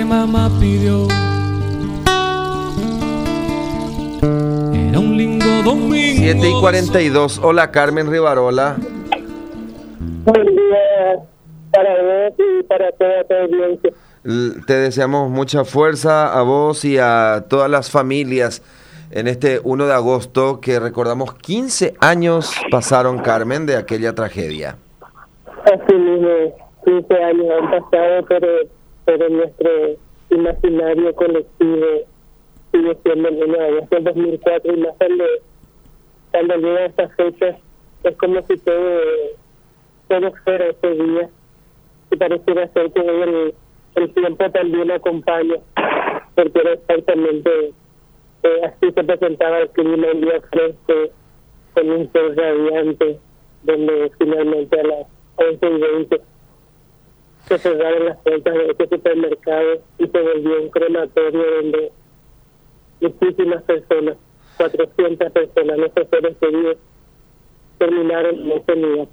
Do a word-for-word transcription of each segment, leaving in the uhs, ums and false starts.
mamá pidió. Era un lindo domingo. siete y cuarenta y dos. Hola, Carmen Rivarola. Buen día para vos y para toda tu audiencia. Te deseamos mucha fuerza a vos y a todas las familias en este uno de agosto, que recordamos quince años pasaron, Carmen, de aquella tragedia. Así mismo, quince años han pasado, pero, pero nuestro imaginario colectivo sigue siendo el uno de agosto del dos mil cuatro, y más cuando, cuando llega esta fecha, es como si todo, todo fuera ese día, y pareciera ser que el, el tiempo también acompaña, porque era exactamente eh, así se presentaba el clima, un día fresco, con un sol radiante, donde finalmente a las once y veinte se cerraron las puertas de este supermercado y se volvió un crematorio donde muchísimas personas, cuatrocientas personas, nuestros seres queridos, terminaron en ese lugar.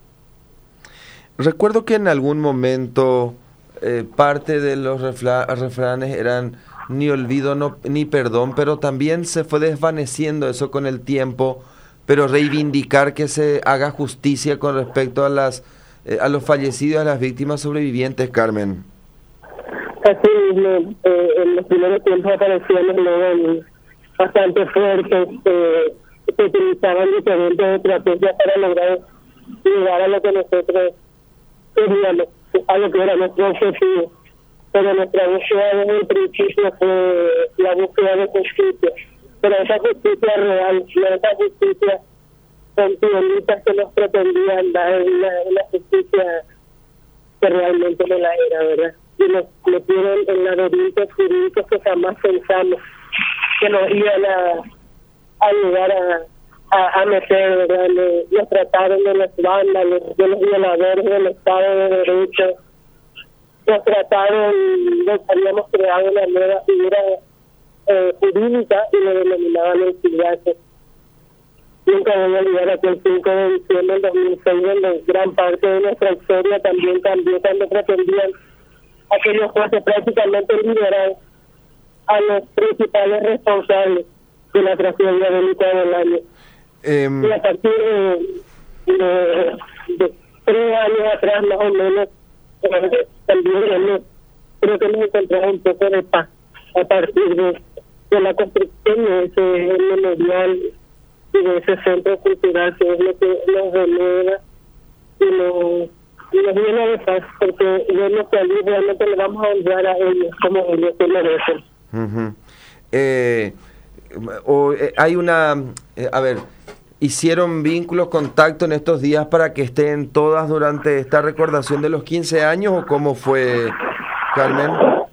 Recuerdo que en algún momento eh, parte de los refla- refranes eran ni olvido no, ni perdón, pero también se fue desvaneciendo eso con el tiempo, pero reivindicar que se haga justicia con respecto a las eh, a los fallecidos, a las víctimas sobrevivientes, Carmen. Así mismo, eh, en los primeros tiempos aparecían eslogans bastante fuertes, eh, se utilizaban diferentes estrategias para lograr llegar a lo que nosotros queríamos, a lo que era nuestro objetivo. Pero nuestra búsqueda desde el principio fue la búsqueda de justicia, pero esa justicia real, no esa justicia con piolitas que nos pretendían dar, una, una justicia que realmente no la era, ¿verdad? Y nos metieron en laberintos jurídicos que jamás pensamos que nos iban a, a llegar a, a, a meter, ¿verdad? Nos, nos trataron de los vándalos, de los violadores del Estado de Derecho. Nos trataron, nos habíamos creado una nueva figura eh, jurídica y lo denominaban el sillazo. Nunca voy a olvidar aquel cinco de diciembre del dos mil seis, donde gran parte de nuestra historia también cambió cuando pretendían aquellos jueces prácticamente liberar a los principales responsables de la tragedia bélica del año. Um... Y a partir de, de, de tres años atrás, más o menos, también hemos, creo que hemos encontrado un poco de paz a partir de, de la construcción de ese memorial y de ese centro cultural, que es lo que nos renueva y nos, y nos llena de paz, porque vemos que allí realmente le vamos a honrar a ellos como ellos se merecen. Uh-huh. eh, o, eh, hay una, eh, a ver, ¿hicieron vínculos, contacto en estos días para que estén todas durante esta recordación de los quince años o cómo fue, Carmen?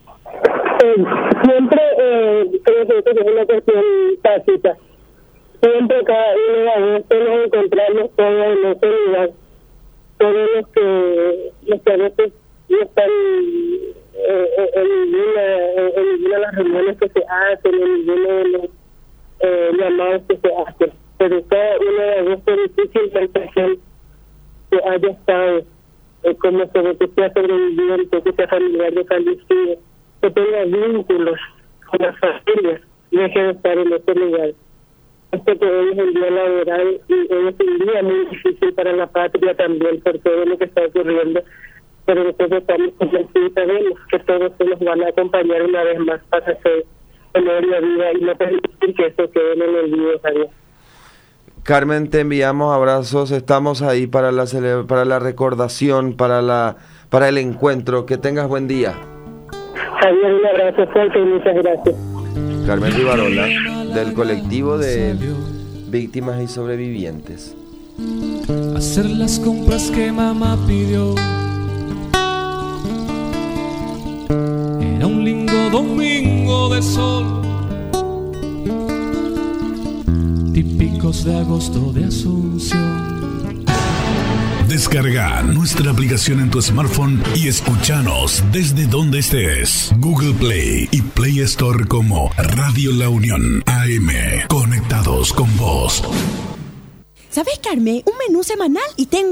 Eh, siempre eh, creo que esto es una cuestión tácita. Siempre cada uno de agosto nos encontramos todos en ese lugar. Todos los que, los que a veces no están eh, en, ninguna, en ninguna de las reuniones que se hacen, en ninguno de los eh, llamados que se hacen. Pero cada uno de agosto es difícil la impresión que haya estado, eh, como sobre que sea sobreviviente, que sea familiar de fallecido, que tenga vínculos con las familias, deje de estar en ese lugar. Este que hoy es el día laboral y hoy es un día muy difícil para la patria también por todo lo que está ocurriendo, pero nosotros estamos convencidos y sabemos que todos nos van a acompañar una vez más para hacer memoria viva y no permitir que eso quede en el olvido, Javier. Carmen, te enviamos abrazos, estamos ahí para la cele- para la recordación, para la para el encuentro. Que tengas buen día. Javier, un abrazo fuerte y muchas gracias. Carmen Rivarola, del colectivo de víctimas y sobrevivientes. Hacer las compras que mamá pidió. Era un lindo domingo de sol, típicos de agosto de Asunción. Descarga nuestra aplicación en tu smartphone y escúchanos desde donde estés. Google Play y Play Store como Radio La Unión A M. Conectados con vos. ¿Sabes, Carmen? Un menú semanal y tengo